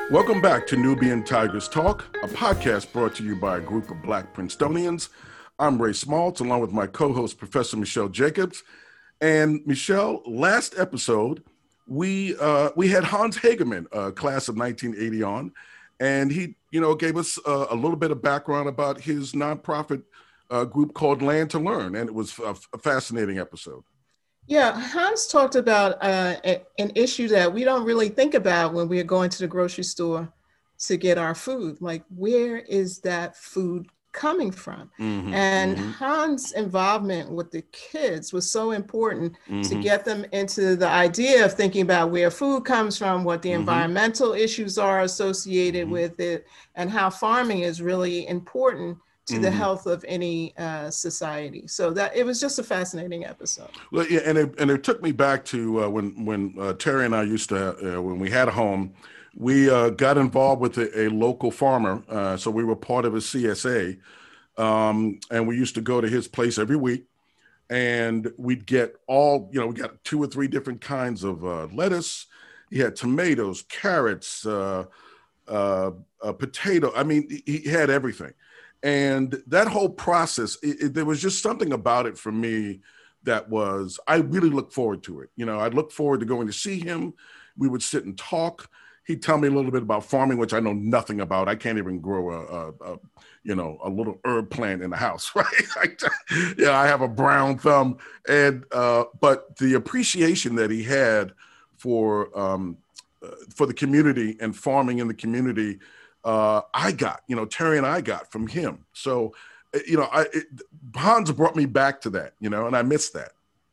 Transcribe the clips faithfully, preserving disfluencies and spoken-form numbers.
Welcome back to Nubian Tigers Talk, a podcast brought to you by a group of Black Princetonians. I'm Ray Smaltz, along with my co-host, Professor Michelle Jacobs. And Michelle, last episode, we uh, we had Hans Hagemann, uh, class of nineteen eighty on, and he, you know, gave us uh, a little bit of background about his nonprofit uh, group called Land to Learn, and it was a, a fascinating episode. Yeah, Hans talked about uh, a, an issue that we don't really think about when we're going to the grocery store to get our food. Like, where is that food coming from? Mm-hmm, and mm-hmm. Hans' involvement with the kids was so important Mm-hmm. to get them into the idea of thinking about where food comes from, what the Mm-hmm. environmental issues are associated Mm-hmm. with it, and how farming is really important to Mm-hmm. the health of any uh, society. So that it was just a fascinating episode. Well, yeah, and it, and it took me back to uh, when when uh, Terry and I used to, uh, when we had a home, we uh, got involved with a, a local farmer. Uh, so we were part of a C S A, um, and we used to go to his place every week, and we'd get all, you know, we got two or three different kinds of uh, lettuce. He had tomatoes, carrots, uh, uh, uh, potato. I mean, he, he had everything. And that whole process, it, it, there was just something about it for me that was, I really look forward to it. You know, I look forward to going to see him. We would sit and talk. He'd tell me a little bit about farming, which I know nothing about. I can't even grow a, a, a you know, a little herb plant in the house, right? I, yeah, I have a brown thumb. And, uh, but the appreciation that he had for, um, uh, for the community and farming in the community, Uh, I got, you know, Terry and I got from him. So, you know, I, it, Hans brought me back to that, you know, and I missed that.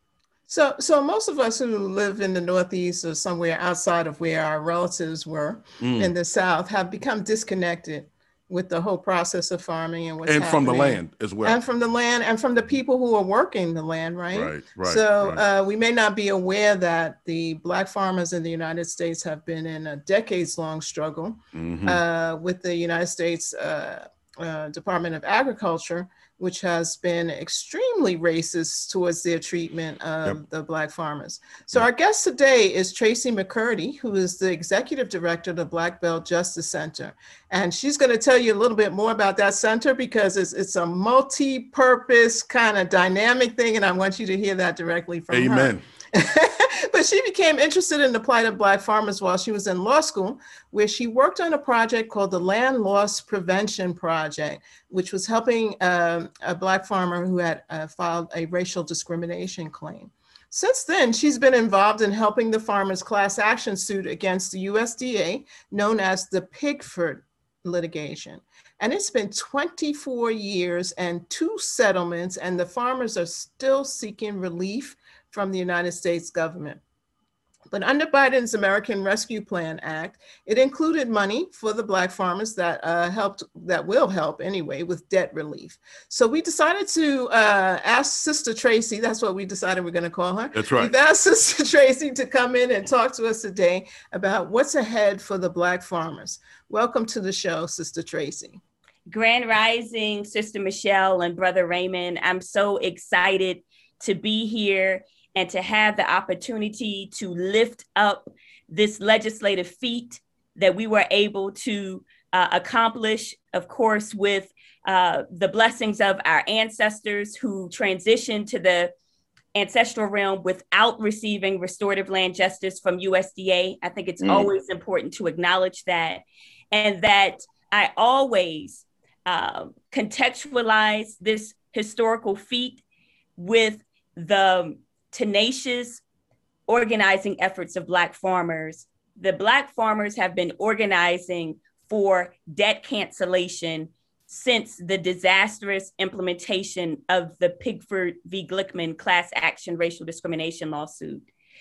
So, so most of us who live in the Northeast or somewhere outside of where our relatives were Mm. in the South have become disconnected with the whole process of farming and what's And from happening. the land as well. And from the land and from the people who are working the land, right? Right, right. So right. Uh, we may not be aware that the Black farmers in the United States have been in a decades-long struggle Mm-hmm. uh, with the United States uh, uh, Department of Agriculture, which has been extremely racist towards their treatment of Yep. the Black farmers. So Yep. our guest today is Tracy McCurdy, who is the executive director of the Black Belt Justice Center. And she's going to tell you a little bit more about that center because it's, it's a multi-purpose kind of dynamic thing. And I want you to hear that directly from her. Amen. But she became interested in the plight of Black farmers while she was in law school, where she worked on a project called the Land Loss Prevention Project, which was helping um, a Black farmer who had uh, filed a racial discrimination claim. Since then, she's been involved in helping the farmers' class action suit against the U S D A, known as the Pigford litigation. And it's been twenty-four years and two settlements, and the farmers are still seeking relief from the United States government. But under Biden's American Rescue Plan Act, it included money for the Black farmers that uh, helped, that will help anyway, with debt relief. So we decided to uh, ask Sister Tracy, that's what we decided we're going to call her. That's right. We've asked Sister Tracy to come in and talk to us today about what's ahead for the Black farmers. Welcome to the show, Sister Tracy. Grand Rising, Sister Michelle and Brother Raymond. I'm so excited to be here and to have the opportunity to lift up this legislative feat that we were able to uh, accomplish, of course, with uh, the blessings of our ancestors who transitioned to the ancestral realm without receiving restorative land justice from U S D A. I think it's mm. always important to acknowledge that, and that I always uh, contextualize this historical feat with the tenacious organizing efforts of Black farmers. The Black farmers have been organizing for debt cancellation since the disastrous implementation of the Pigford v. Glickman class action racial discrimination lawsuit.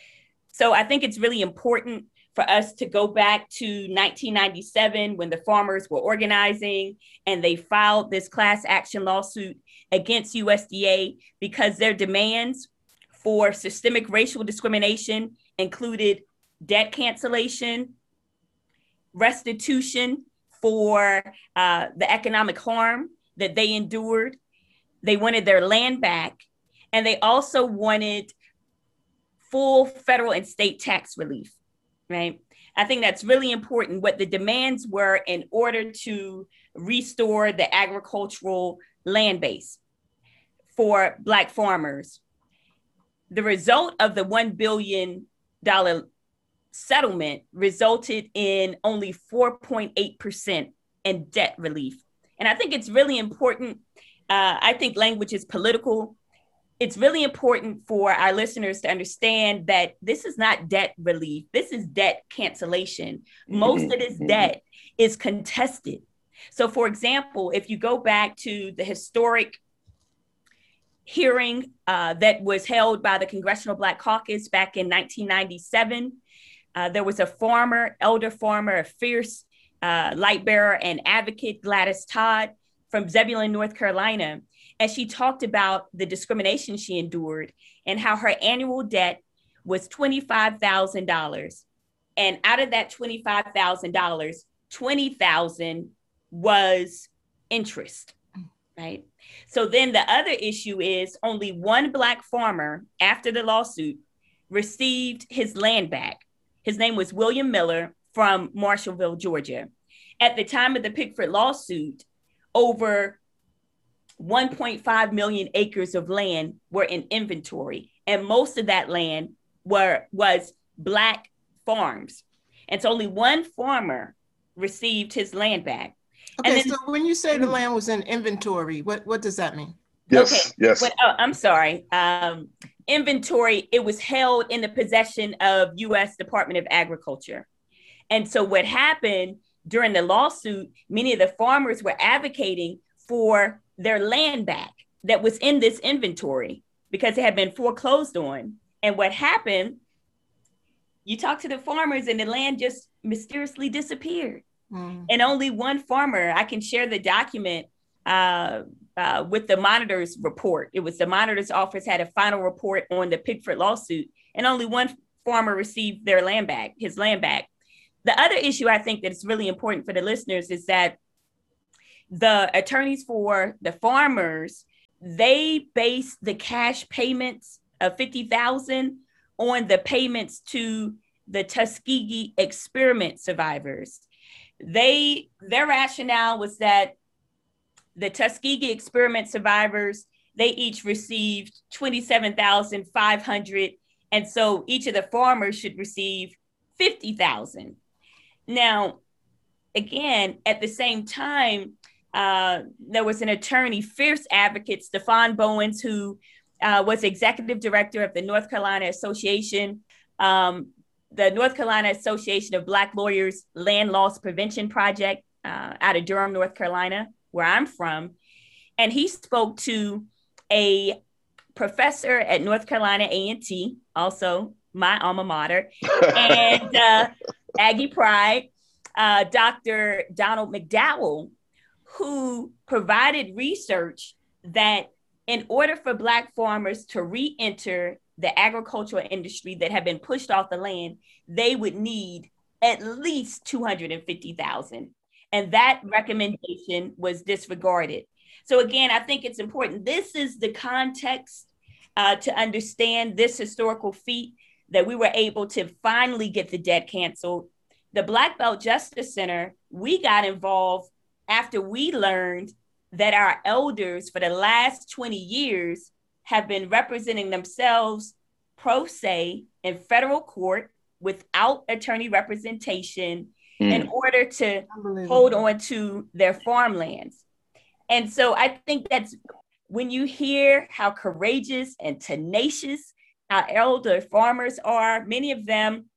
So I think it's really important for us to go back to nineteen ninety-seven when the farmers were organizing and they filed this class action lawsuit against U S D A because their demands for systemic racial discrimination included debt cancellation, restitution for uh, the economic harm that they endured. They wanted their land back, and they also wanted full federal and state tax relief, right? I think that's really important, what the demands were in order to restore the agricultural land base for Black farmers. The result of the one billion dollars settlement resulted in only four point eight percent in debt relief. And I think it's really important. Uh, I think language is political. It's really important for our listeners to understand that this is not debt relief. This is debt cancellation. Most of this debt is contested. So, for example, if you go back to the historic hearing uh, that was held by the Congressional Black Caucus back in nineteen ninety-seven, uh, there was a farmer, elder farmer, a fierce uh, light bearer and advocate, Gladys Todd, from Zebulon, North Carolina. And she talked about the discrimination she endured and how her annual debt was twenty-five thousand dollars. And out of that twenty-five thousand dollars, twenty thousand dollars was interest, right? So then the other issue is only one Black farmer after the lawsuit received his land back. His name was William Miller from Marshallville, Georgia. At the time of the Pickford lawsuit, over one point five million acres of land were in inventory, and most of that land were was Black farms. And so only one farmer received his land back. Okay, and then, so when you say the land was in inventory, what, what does that mean? Yes, okay, yes. When, oh, I'm sorry. Um, inventory, it was held in the possession of U S Department of Agriculture. And so what happened during the lawsuit, many of the farmers were advocating for their land back that was in this inventory because it had been foreclosed on. And what happened, you talk to the farmers and the land just mysteriously disappeared. Mm. And only one farmer, I can share the document uh, uh, with the monitor's report. It was the monitor's office had a final report on the Pickford lawsuit, and only one farmer received their land back, his land back. The other issue I think that is really important for the listeners is that the attorneys for the farmers, they base the cash payments of fifty thousand dollars on the payments to the Tuskegee experiment survivors. They, their rationale was that the Tuskegee experiment survivors, they each received twenty-seven thousand five hundred dollars. And so each of the farmers should receive fifty thousand dollars. Now, again, at the same time, uh, there was an attorney, fierce advocate, Stefan Bowens, who uh, was executive director of the North Carolina Association, um, the North Carolina Association of Black Lawyers Land Loss Prevention Project uh, out of Durham, North Carolina, where I'm from. And he spoke to a professor at North Carolina A and T, also my alma mater, and uh, Aggie Pride, uh, Doctor Donald McDowell, who provided research that in order for Black farmers to re-enter the agricultural industry that had been pushed off the land, they would need at least two hundred fifty thousand dollars. And that recommendation was disregarded. So again, I think it's important. This is the context uh, to understand this historical feat that we were able to finally get the debt canceled. The Black Belt Justice Center, we got involved after we learned that our elders for the last twenty years have been representing themselves pro se in federal court without attorney representation mm. in order to hold on to their farmlands. And so I think that's when you hear how courageous and tenacious our elder farmers are, many of them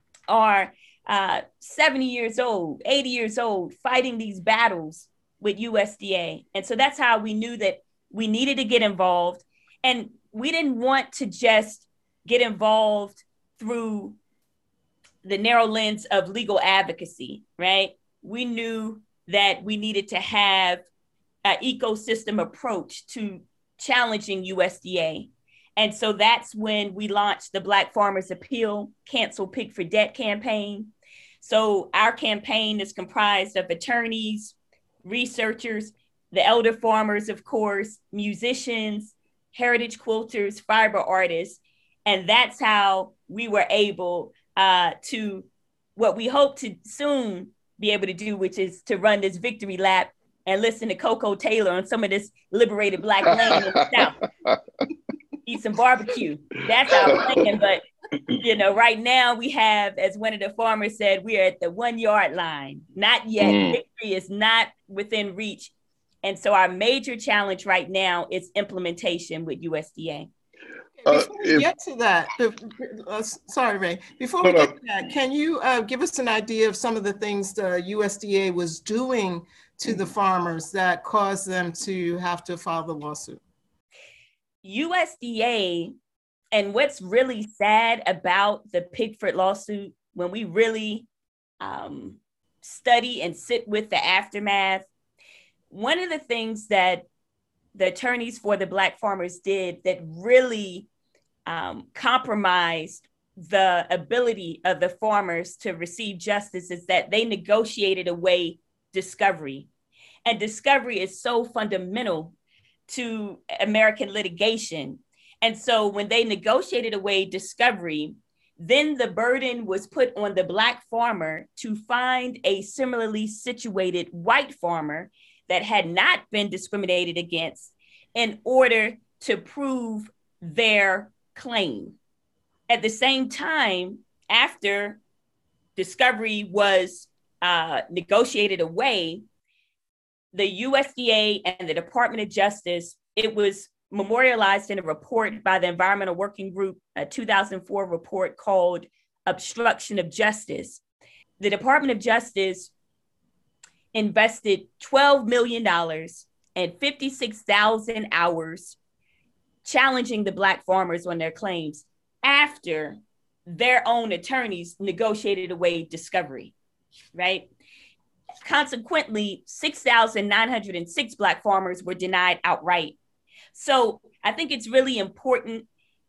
are uh, seventy years old, eighty years old, fighting these battles with U S D A. And so that's how we knew that we needed to get involved. And we didn't want to just get involved through the narrow lens of legal advocacy, right? We knew that we needed to have an ecosystem approach to challenging U S D A. And so that's when we launched the Black Farmers Appeal Cancel Pickford Debt campaign. So our campaign is comprised of attorneys, researchers, the elder farmers, of course, musicians, heritage quilters, fiber artists. And that's how we were able uh, to what we hope to soon be able to do, which is to run this victory lap and listen to Coco Taylor on some of this liberated Black land in the South. Eat some barbecue. That's our plan. But, you know, right now we have, as one of the farmers said, we are at the one yard line. Not yet. Mm. Victory is not within reach. And so our major challenge right now is implementation with U S D A. Before we uh, if, get to that, uh, sorry, Ray, before we get to that, can you uh, give us an idea of some of the things the U S D A was doing to the farmers that caused them to have to file the lawsuit? U S D A, and what's really sad about the Pigford lawsuit, when we really um, study and sit with the aftermath, one of the things that the attorneys for the Black farmers did that really um, compromised the ability of the farmers to receive justice is that they negotiated away discovery. And discovery is so fundamental to American litigation. And so when they negotiated away discovery, then the burden was put on the Black farmer to find a similarly situated white farmer that had not been discriminated against in order to prove their claim. At the same time, after discovery was uh, negotiated away, the U S D A and the Department of Justice, it was memorialized in a report by the Environmental Working Group, a two thousand four report called Obstruction of Justice. The Department of Justice invested twelve million dollars and fifty-six thousand hours challenging the Black farmers on their claims after their own attorneys negotiated away discovery, right? Consequently, six thousand nine hundred six Black farmers were denied outright. So I think it's really important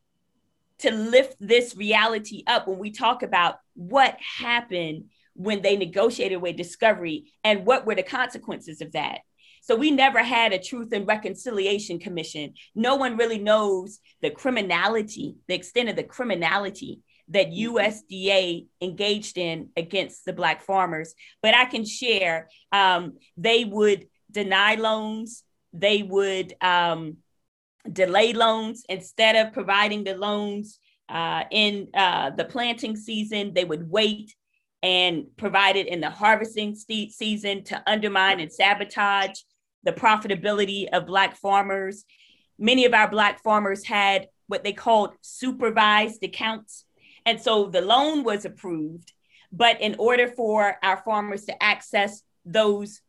to lift this reality up when we talk about what happened when they negotiated away discovery and what were the consequences of that. So we never had a Truth and Reconciliation Commission. No one really knows the criminality, the extent of the criminality that U S D A engaged in against the Black farmers. But I can share, um, they would deny loans, they would um, delay loans. Instead of providing the loans uh, in uh, the planting season, they would wait and provide it in the harvesting st- season to undermine and sabotage the profitability of Black farmers. Many of our Black farmers had what they called supervised accounts. And so the loan was approved, but in order for our farmers to access those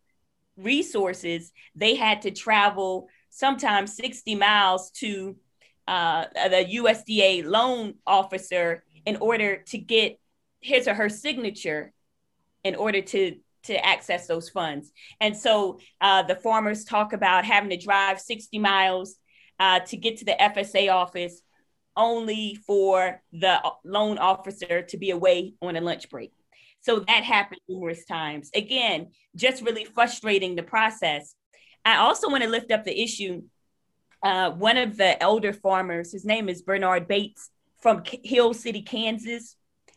resources, they had to travel sometimes sixty miles to uh, the U S D A loan officer in order to get his or her signature in order to, to access those funds. And so uh, the farmers talk about having to drive sixty miles uh, to get to the F S A office, only for the loan officer to be away on a lunch break. So that happened numerous times. Again, just really frustrating the process. I also want to lift up the issue. Uh, one of the elder farmers, his name is Bernard Bates from K- Hill City, Kansas.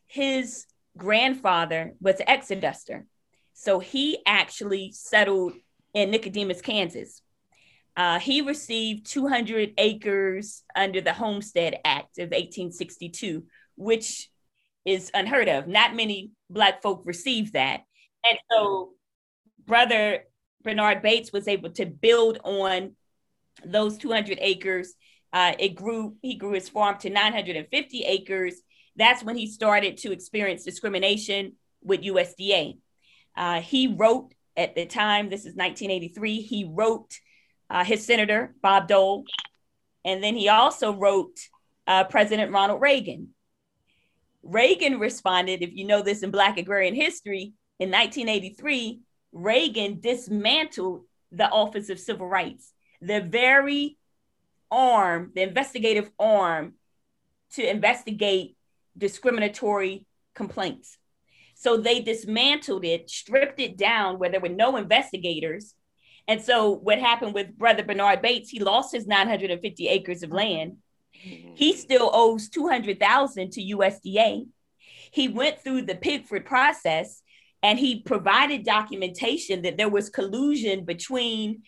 His grandfather was an exoduster. So he actually settled in Nicodemus, Kansas. Uh, he received two hundred acres under the Homestead Act of eighteen sixty-two, which is unheard of. Not many Black folk received that. And so Brother Bernard Bates was able to build on those two hundred acres. Uh, it grew, he grew his farm to nine hundred fifty acres. That's when he started to experience discrimination with U S D A. Uh, he wrote at the time, this is nineteen eighty-three, he wrote Uh, his senator, Bob Dole. And then he also wrote uh, President Ronald Reagan. Reagan responded, if you know this in Black agrarian history, in nineteen eighty-three, Reagan dismantled the Office of Civil Rights, the very arm, the investigative arm to investigate discriminatory complaints. So they dismantled it, stripped it down where there were no investigators. And so what happened with Brother Bernard Bates, he lost his nine hundred fifty acres of land. He still owes two hundred thousand to U S D A. He went through the Pigford process, and he provided documentation that there was collusion between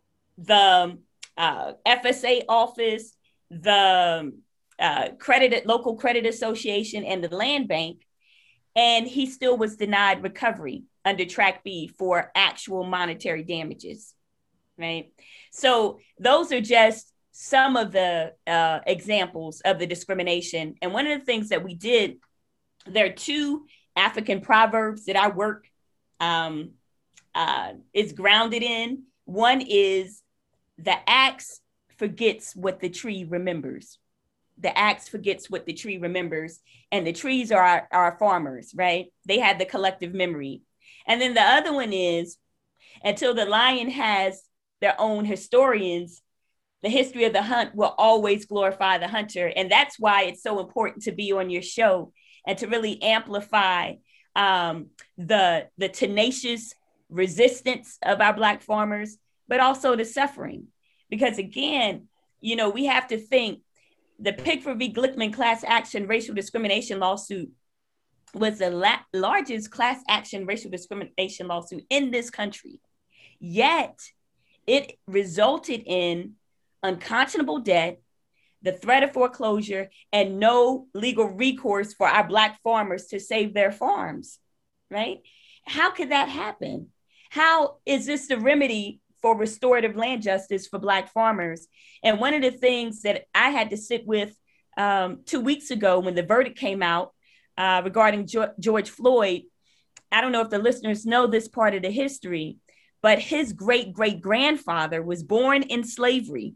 the uh, F S A office, the uh, credit local credit association, and the land bank, and he still was denied recovery under Track B for actual monetary damages, right? So those are just some of the uh, examples of the discrimination. And one of the things that we did, there are two African proverbs that our work um, uh, is grounded in. One is, the axe forgets what the tree remembers. The axe forgets what the tree remembers. And the trees are our, our farmers, right? They had the collective memory. And then the other one is, until the lion has their own historians, the history of the hunt will always glorify the hunter. And that's why it's so important to be on your show and to really amplify um, the, the tenacious resistance of our Black farmers, but also the suffering. Because again, you know, we have to think the Pickford v. Glickman class action racial discrimination lawsuit was the la- largest class action racial discrimination lawsuit in this country. Yet it resulted in unconscionable debt, the threat of foreclosure, and no legal recourse for our Black farmers to save their farms, right? How could that happen? How is this the remedy for restorative land justice for Black farmers? And one of the things that I had to sit with um, two weeks ago when the verdict came out uh, regarding jo- George Floyd, I don't know if the listeners know this part of the history, but his great-great-grandfather was born in slavery.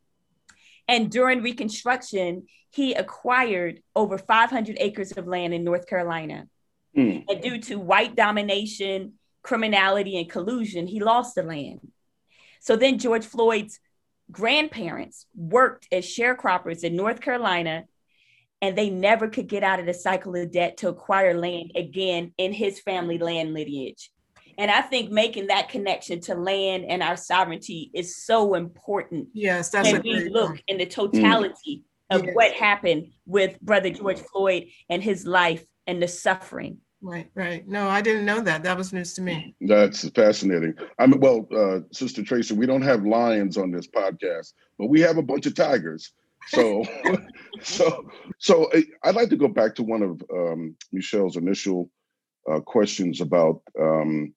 And during Reconstruction, he acquired over five hundred acres of land in North Carolina. Mm. And due to white domination, criminality, and collusion, he lost the land. So then George Floyd's grandparents worked as sharecroppers in North Carolina, and they never could get out of the cycle of debt to acquire land again in his family land lineage. And I think making that connection to land and our sovereignty is so important. Yes, that's when we look point. in the totality mm. of yes. what happened with Brother George Floyd and his life and the suffering. Right, right. No, I didn't know that. That was news to me. That's fascinating. I mean, well, uh, Sister Tracy, we don't have lions on this podcast, but we have a bunch of tigers. So, so, so I'd like to go back to one of um, Michelle's initial uh, questions about um,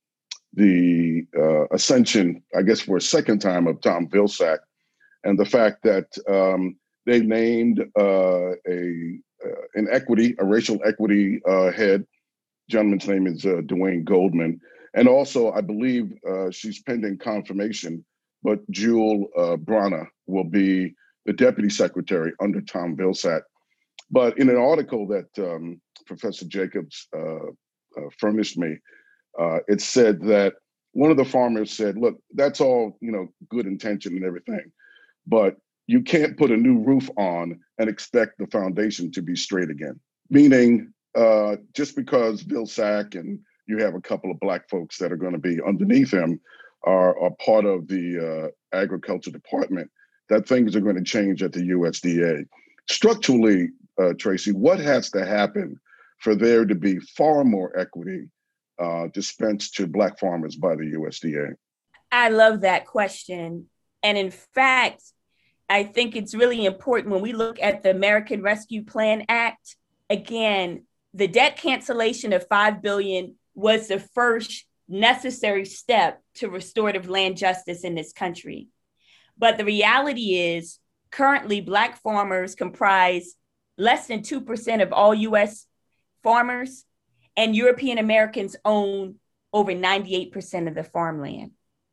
the uh, ascension, I guess for a second time, of Tom Vilsack, and the fact that um, they named uh, a uh, an equity, a racial equity uh, head. Gentleman's name is uh, Dwayne Goldman. And also, I believe uh, she's pending confirmation, but Jewel uh, Brana will be the deputy secretary under Tom Vilsack. But in an article that um, Professor Jacobs uh, uh, furnished me, uh, it said that one of the farmers said, look, that's all, you know, good intention and everything, but you can't put a new roof on and expect the foundation to be straight again. Meaning, Uh, just because Vilsack and you have a couple of Black folks that are going to be underneath him are, are part of the uh, agriculture department, that things are going to change at the U S D A. Structurally, uh, Tracy, what has to happen for there to be far more equity uh, dispensed to Black farmers by the U S D A? I love that question. And in fact, I think it's really important when we look at the American Rescue Plan Act, again, the debt cancellation of five billion dollars was the first necessary step to restorative land justice in this country. But the reality is, currently, Black farmers comprise less than two percent of all U S farmers, and European Americans own over ninety-eight percent of the farmland.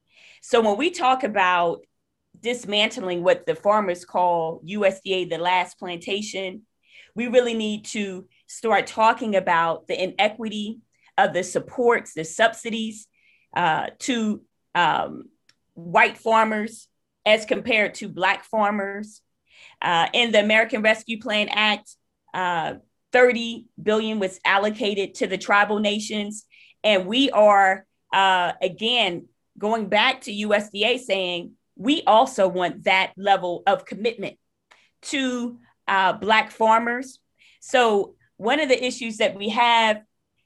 So when we talk about dismantling what the farmers call U S D A, the last plantation, we really need to start talking about the inequity of the supports, the subsidies uh, to um, white farmers as compared to Black farmers. Uh, in the American Rescue Plan Act, uh, thirty billion dollars was allocated to the tribal nations. And we are, uh, again, going back to U S D A saying, we also want that level of commitment to uh, Black farmers. So one of the issues that we have,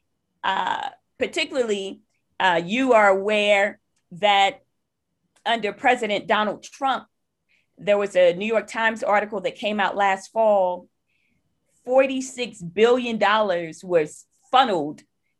uh, particularly, uh, you are aware that under President Donald Trump, there was a New York Times article that came out last fall. forty-six billion dollars was funneled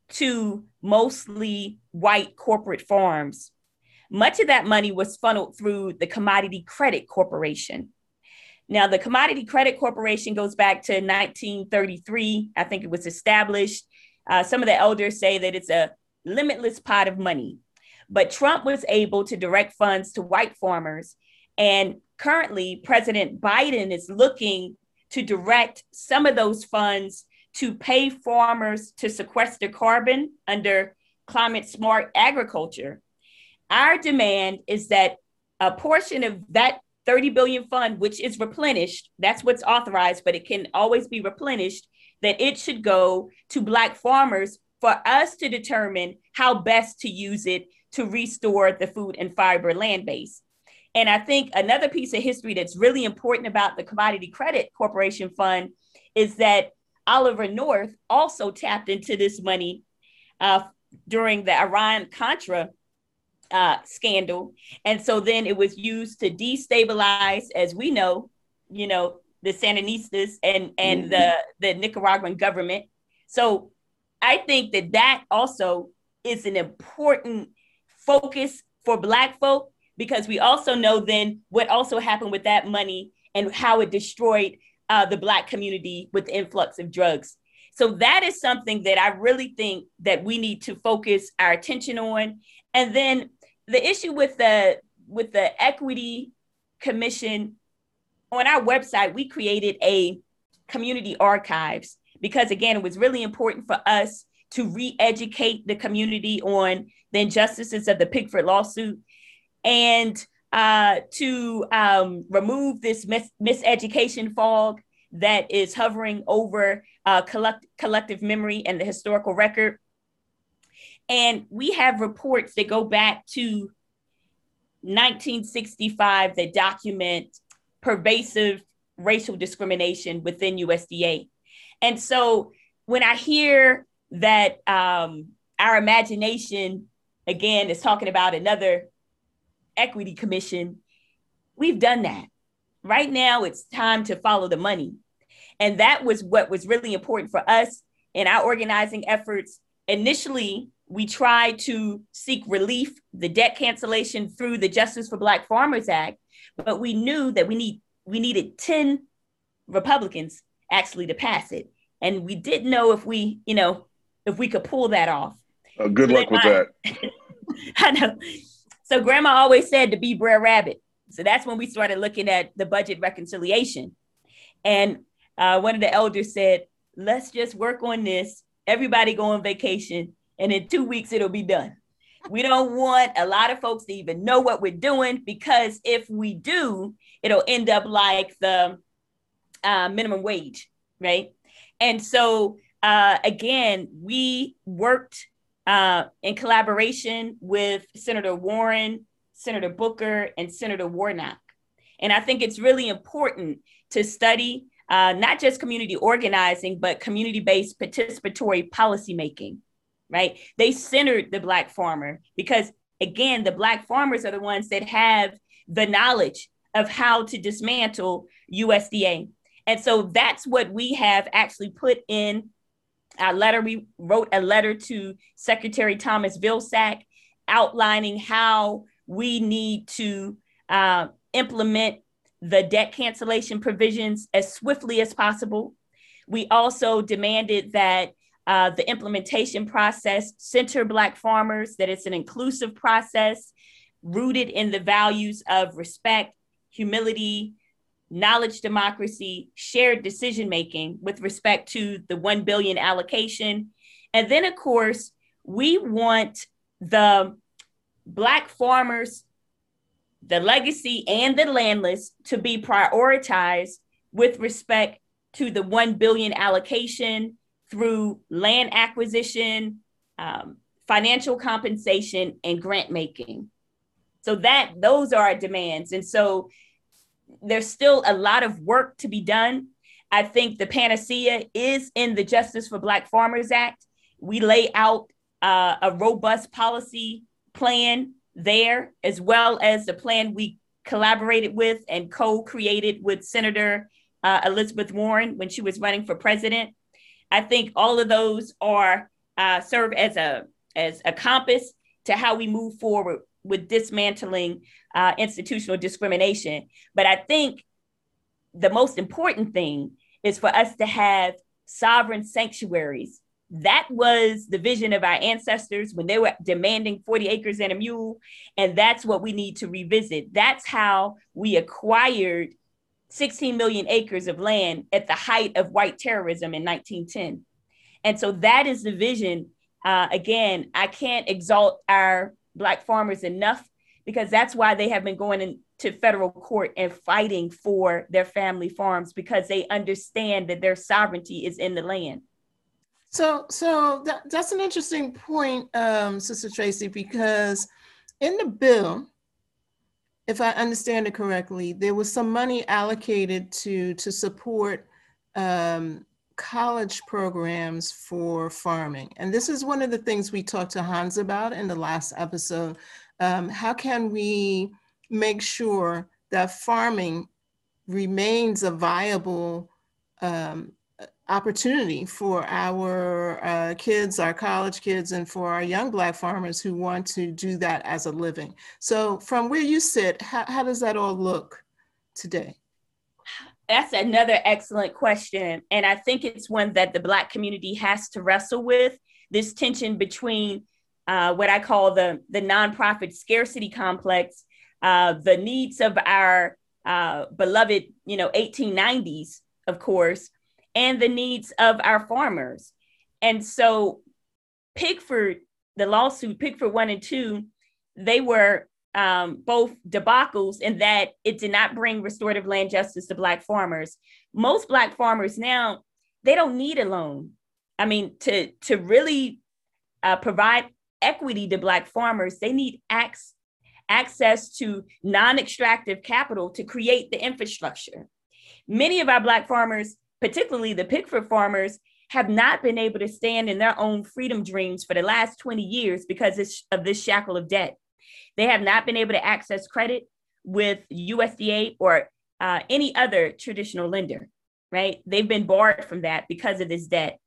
to mostly white corporate farms. Much of that money was funneled through the Commodity Credit Corporation. Now, the Commodity Credit Corporation goes back to nineteen thirty-three. I think it was established. Uh, some of the elders say that it's a limitless pot of money. But Trump was able to direct funds to white farmers. And currently, President Biden is looking to direct some of those funds to pay farmers to sequester carbon under climate smart agriculture. Our demand is that a portion of that thirty billion fund, which is replenished, that's what's authorized, but it can always be replenished, that it should go to Black farmers for us to determine how best to use it to restore the food and fiber land base. And I think another piece of history that's really important about the Commodity Credit Corporation Fund is that Oliver North also tapped into this money uh, during the Iran-Contra uh, scandal. And so then it was used to destabilize, as we know, you know, the Sandinistas and, and the, the Nicaraguan government. So I think that that also is an important focus for Black folk, because we also know then what also happened with that money and how it destroyed uh, the Black community with the influx of drugs. So that is something that I really think that we need to focus our attention on. And then the issue with the with the Equity Commission, on our website, we created a community archives because, again, it was really important for us to re-educate the community on the injustices of the Pickford lawsuit and uh, to um, remove this mis- miseducation fog that is hovering over uh, collect- collective memory and the historical record. And we have reports that go back to nineteen sixty-five that document pervasive racial discrimination within U S D A. And so when I hear that um, our imagination, again, is talking about another equity commission, we've done that. Right now, it's time to follow the money. And that was what was really important for us in our organizing efforts. Initially, we tried to seek relief, the debt cancellation through the Justice for Black Farmers Act, but we knew that we need we needed ten Republicans actually to pass it. And we didn't know if we, you know, if we could pull that off. Uh, good so luck with I, that. I know. So grandma always said to be Brer Rabbit. So that's when we started looking at the budget reconciliation. And uh, one of the elders said, let's just work on this. Everybody go on vacation. And in two weeks, it'll be done. We don't want a lot of folks to even know what we're doing, because if we do, it'll end up like the uh, minimum wage, right? And so, uh, again, we worked uh, in collaboration with Senator Warren, Senator Booker, and Senator Warnock. And I think it's really important to study uh, not just community organizing, but community-based participatory policymaking. Right? They centered the Black farmer because, again, the Black farmers are the ones that have the knowledge of how to dismantle U S D A. And so that's what we have actually put in our letter. We wrote a letter to Secretary Thomas Vilsack outlining how we need to uh, implement the debt cancellation provisions as swiftly as possible. We also demanded that Uh, the implementation process center Black farmers, that it's an inclusive process rooted in the values of respect, humility, knowledge democracy, shared decision-making with respect to the one billion allocation. And then, of course, we want the Black farmers, the legacy and the landless, to be prioritized with respect to the one billion allocation through land acquisition, um, financial compensation, and grant making. So that those are our demands. And so there's still a lot of work to be done. I think the panacea is in the Justice for Black Farmers Act. We lay out uh, a robust policy plan there, as well as the plan we collaborated with and co-created with Senator uh, Elizabeth Warren when she was running for president. I think all of those are uh, serve as a as a compass to how we move forward with dismantling uh, institutional discrimination. But I think the most important thing is for us to have sovereign sanctuaries. That was the vision of our ancestors when they were demanding forty acres and a mule. And that's what we need to revisit. That's how we acquired sixteen million acres of land at the height of white terrorism in nineteen ten. And so that is the vision. Uh, again, I can't exalt our Black farmers enough, because that's why they have been going into federal court and fighting for their family farms, because they understand that their sovereignty is in the land. So, so that, that's an interesting point, um, Sister Tracy, because in the bill, if I understand it correctly, there was some money allocated to, to support um, college programs for farming. And this is one of the things we talked to Hans about in the last episode. Um, how can we make sure that farming remains a viable um, opportunity for our uh, kids, our college kids, and for our young Black farmers who want to do that as a living? So from where you sit, how, how does that all look today? That's another excellent question. And I think it's one that the Black community has to wrestle with, this tension between uh, what I call the, the nonprofit scarcity complex, uh, the needs of our uh, beloved, you know, eighteen nineties, of course, and the needs of our farmers. And so Pigford, the lawsuit, Pigford one and two, they were um, both debacles in that it did not bring restorative land justice to Black farmers. Most Black farmers now, they don't need a loan. I mean, to, to really uh, provide equity to Black farmers, they need ac- access to non-extractive capital to create the infrastructure. Many of our Black farmers, particularly the Pigford farmers, have not been able to stand in their own freedom dreams for the last twenty years because of this shackle of debt. They have not been able to access credit with U S D A or uh, any other traditional lender, right? They've been barred from that because of this debt.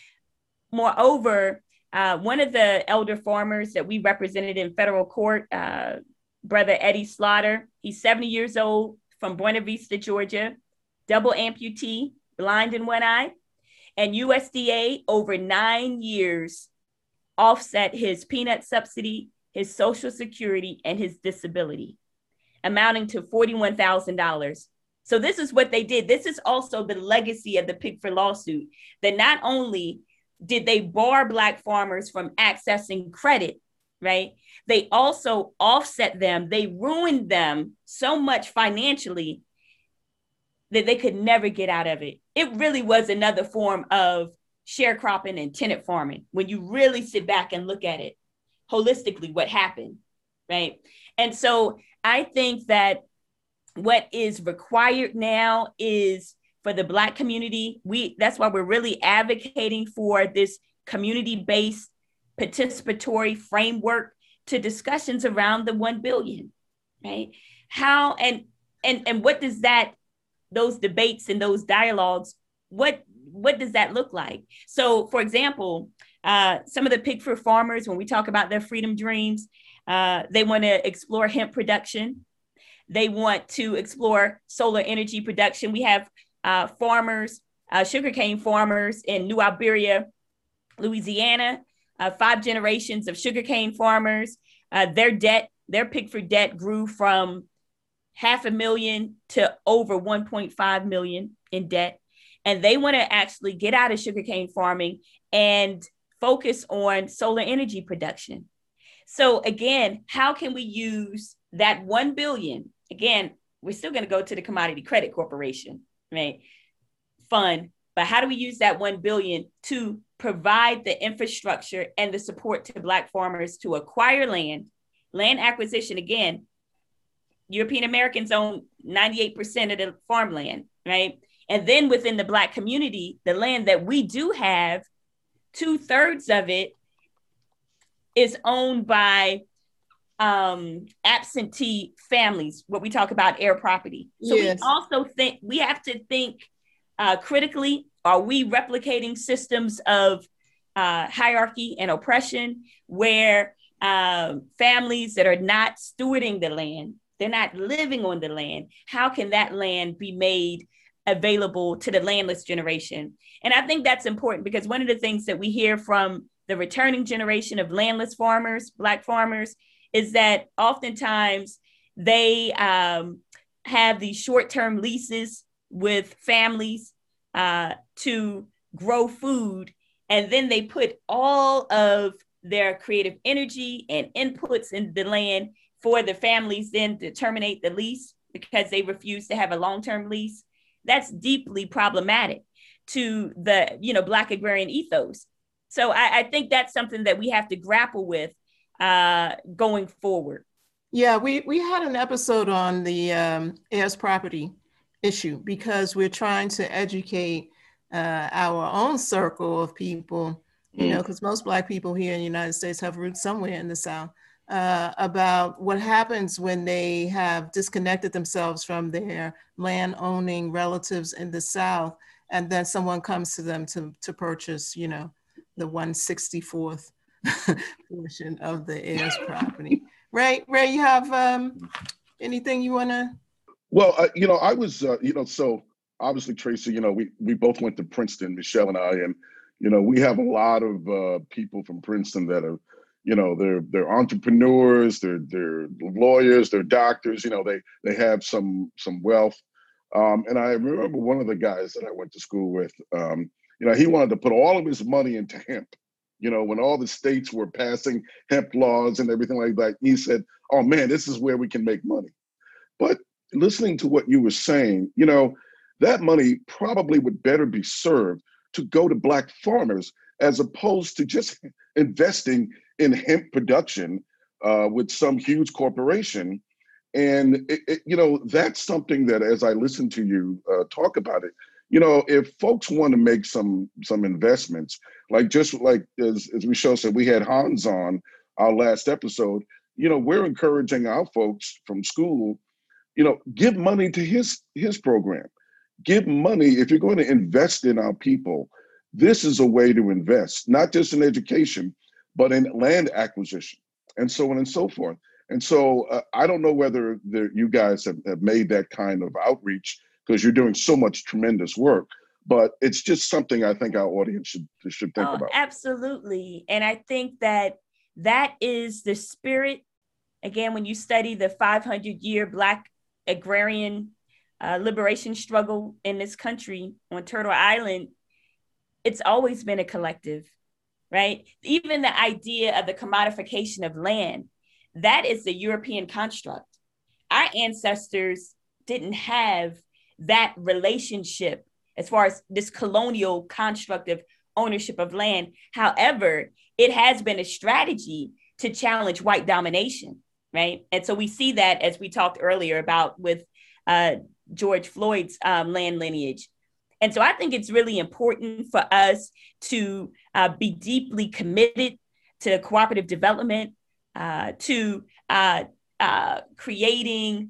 Moreover, uh, one of the elder farmers that we represented in federal court, uh, Brother Eddie Slaughter, he's seventy years old, from Buena Vista, Georgia, double amputee, blind in one eye, and U S D A over nine years offset his peanut subsidy, his Social Security, and his disability, amounting to forty-one thousand dollars. So this is what they did. This is also the legacy of the Pigford lawsuit, that not only did they bar Black farmers from accessing credit, right? They also offset them. They ruined them so much financially that they could never get out of it. It really was another form of sharecropping and tenant farming when you really sit back and look at it holistically, what happened, right? And so I think that what is required now is for the Black community, we that's why we're really advocating for this community-based participatory framework to discussions around the one billion, right? How and and and what does that, those debates and those dialogues, what what does that look like? So, for example, uh, some of the Pigford farmers, when we talk about their freedom dreams, uh, they want to explore hemp production. They want to explore solar energy production. We have uh, farmers, uh, sugarcane farmers in New Iberia, Louisiana, uh, five generations of sugarcane farmers. Uh, their debt, their Pigford debt grew from half a million to over one point five million in debt. And they want to actually get out of sugarcane farming and focus on solar energy production. So again, how can we use that one billion? Again, we're still going to go to the Commodity Credit Corporation, right? Fund, but how do we use that one billion to provide the infrastructure and the support to Black farmers to acquire land, land acquisition? Again, European Americans own ninety-eight percent of the farmland, right? And then within the Black community, the land that we do have, two thirds of it is owned by um, absentee families, what we talk about heir property. So yes. we also think, we have to think uh, critically, are we replicating systems of uh, hierarchy and oppression where uh, families that are not stewarding the land, they're not living on the land, how can that land be made available to the landless generation? And I think that's important because one of the things that we hear from the returning generation of landless farmers, Black farmers, is that oftentimes they um, have these short-term leases with families uh, to grow food, and then they put all of their creative energy and inputs in the land for the families then to terminate the lease because they refuse to have a long-term lease. That's deeply problematic to the, you know, Black agrarian ethos. So I, I think that's something that we have to grapple with uh, going forward. Yeah, we, we had an episode on the um, heirs property issue because we're trying to educate uh, our own circle of people, you mm. know, because most Black people here in the United States have roots somewhere in the South, uh, about what happens when they have disconnected themselves from their land owning relatives in the South, and then someone comes to them to, to purchase, you know, the one sixty-fourth portion of the heirs property. Ray, Ray, you have um, anything you want to? Well, uh, you know, I was, uh, you know, so obviously, Tracy, you know, we we both went to Princeton, Michelle and I, and, you know, we have a lot of uh, people from Princeton that are, you know, they're they're entrepreneurs, they're they're lawyers, they're doctors, you know, they they have some some wealth. Um, and I remember one of the guys that I went to school with, um, you know, he wanted to put all of his money into hemp. You know, when all the states were passing hemp laws and everything like that, he said, oh man, this is where we can make money. But listening to what you were saying, you know, that money probably would better be served to go to Black farmers as opposed to just investing in hemp production uh, with some huge corporation. And, it, it, you know, that's something that as I listen to you uh, talk about it, you know, if folks want to make some some investments, like just like as, as Michelle said, we had Hans on our last episode, you know, we're encouraging our folks from school, you know, give money to his his program. Give money. If you're going to invest in our people, this is a way to invest, not just in education, but in land acquisition and so on and so forth. And so uh, I don't know whether the, you guys have, have made that kind of outreach because you're doing so much tremendous work, but it's just something I think our audience should should think oh, about. Absolutely. And I think that that is the spirit. Again, when you study the five hundred year Black agrarian uh, liberation struggle in this country on Turtle Island, it's always been a collective, right? Even the idea of the commodification of land, that is the European construct. Our ancestors didn't have that relationship as far as this colonial construct of ownership of land. However, it has been a strategy to challenge white domination, right? And so we see that as we talked earlier about with uh, George Floyd's um, land lineage. And so I think it's really important for us to uh, be deeply committed to cooperative development, uh, to uh, uh, creating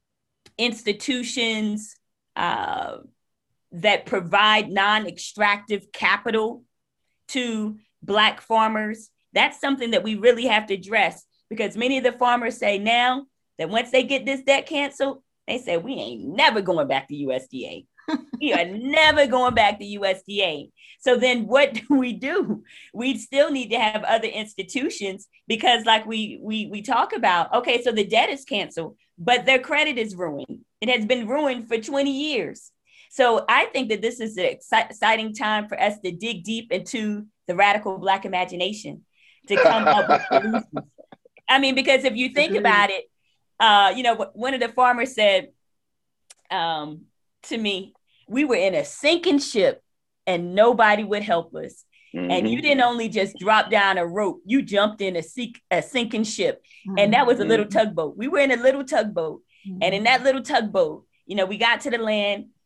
institutions uh, that provide non-extractive capital to Black farmers. That's something that we really have to address because many of the farmers say now that once they get this debt canceled, they say, we ain't never going back to U S D A. We are never going back to U S D A. So then what do we do? We still need to have other institutions because like we, we, we talk about, okay, so the debt is canceled, but their credit is ruined. It has been ruined for twenty years. So I think that this is an exciting time for us to dig deep into the radical Black imagination to come up with solutions. I mean, because if you think about it, uh, you know, one of the farmers said um, to me, we were in a sinking ship and nobody would help us. Mm-hmm. And you didn't only just drop down a rope, you jumped in a, sink, a sinking ship. Mm-hmm. And that was a little tugboat. We were in a little tugboat. Mm-hmm. And in that little tugboat, you know, we got to the land,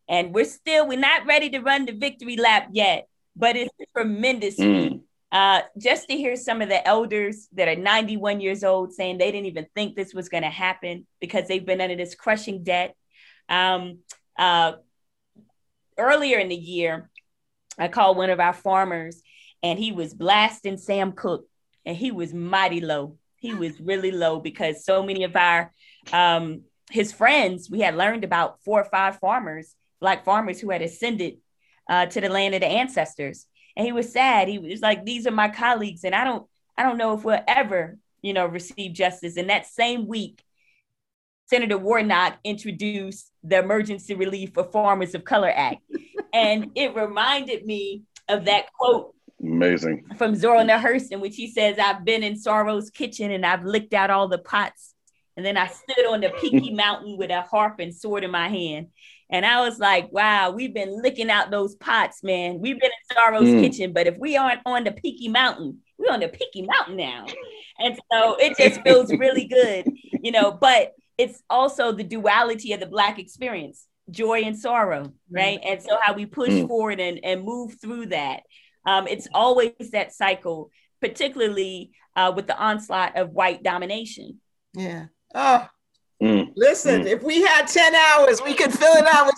And we're still, we're not ready to run the victory lap yet, but it's a tremendous feat. Mm. Uh, just to hear some of the elders that are ninety-one years old saying they didn't even think this was going to happen because they've been under this crushing debt. Um, uh, earlier in the year, I called one of our farmers and he was blasting Sam Cooke, and he was mighty low. He was really low because so many of our, um, his friends, we had learned about four or five farmers, Black farmers who had ascended uh, to the land of the ancestors. And he was sad. He was like, these are my colleagues, and I don't, I don't know if we'll ever, you know, receive justice. And that same week, Senator Warnock introduced the Emergency Relief for Farmers of Color Act. And it reminded me of that quote. Amazing. From Zora Neale Hurston, which he says, I've been in Sorrow's kitchen and I've licked out all the pots. And then I stood on the peaky mountain with a harp and sword in my hand. And I was like, wow, we've been licking out those pots, man. We've been in Sorrow's mm. kitchen, but if we aren't on the peaky mountain, we're on the peaky mountain now. And so it just feels really good, you know, but it's also the duality of the Black experience, joy and sorrow, right? Mm. And so how we push mm. forward and, and move through that. Um, it's always that cycle, particularly uh, with the onslaught of white domination. Yeah. Oh, mm. listen, mm. if we had ten hours, we could fill it out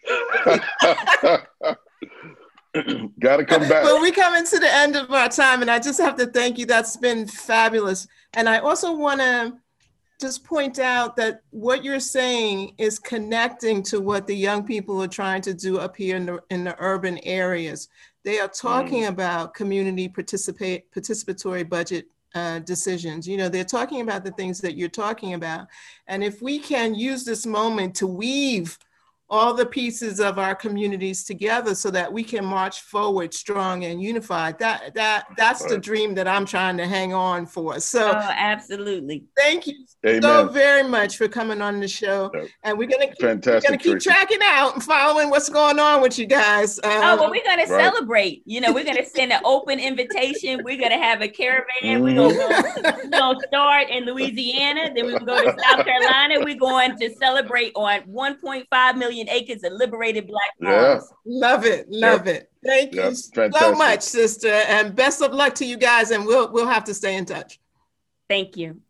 with you. Gotta come back. But we coming to the end of our time, and I just have to thank you. That's been fabulous. And I also want to just point out that what you're saying is connecting to what the young people are trying to do up here in the, in the urban areas. They are talking mm. about community participate participatory budget uh, decisions. You know, they're talking about the things that you're talking about. And if we can use this moment to weave all the pieces of our communities together so that we can march forward strong and unified, that that that's the dream that I'm trying to hang on for. So oh, absolutely. Thank you Amen. so very much for coming on the show. Yep. And we're gonna keep, we're gonna keep tracking out and following what's going on with you guys. Um, oh, well, we're gonna right. celebrate. You know, we're gonna send an open invitation. We're gonna have a caravan. Mm-hmm. We're gonna go, we're gonna start in Louisiana, then we can go to South Carolina. We're going to celebrate on one point five million acres of liberated Black farms. Yeah. Love it, love yep. it. Thank yep. you Fantastic. so much, sister, and best of luck to you guys. And we'll we'll have to stay in touch. Thank you.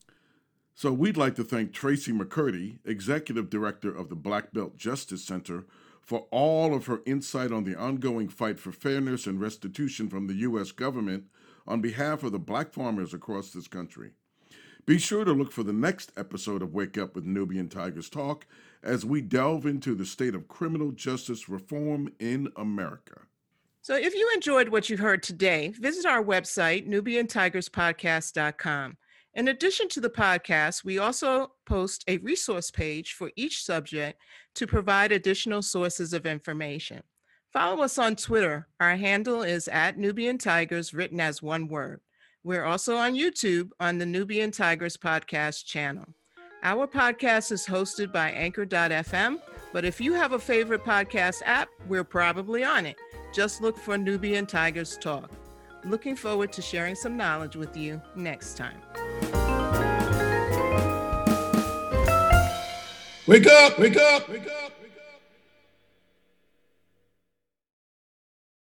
So we'd like to thank Tracy McCurdy, Executive Director of the Black Belt Justice Center, for all of her insight on the ongoing fight for fairness and restitution from the U S government on behalf of the Black farmers across this country. Be sure to look for the next episode of Wake Up with Nubian Tigers Talk as we delve into the state of criminal justice reform in America. So if you enjoyed what you heard today, visit our website, nubian tigers podcast dot com. In addition to the podcast, we also post a resource page for each subject to provide additional sources of information. Follow us on Twitter. Our handle is at Nubian Tigers, written as one word. We're also on YouTube on the Nubian Tigers podcast channel. Our podcast is hosted by anchor dot f m, but if you have a favorite podcast app, we're probably on it. Just look for Nubian Tigers Talk. Looking forward to sharing some knowledge with you next time. Wake up, wake up, wake up.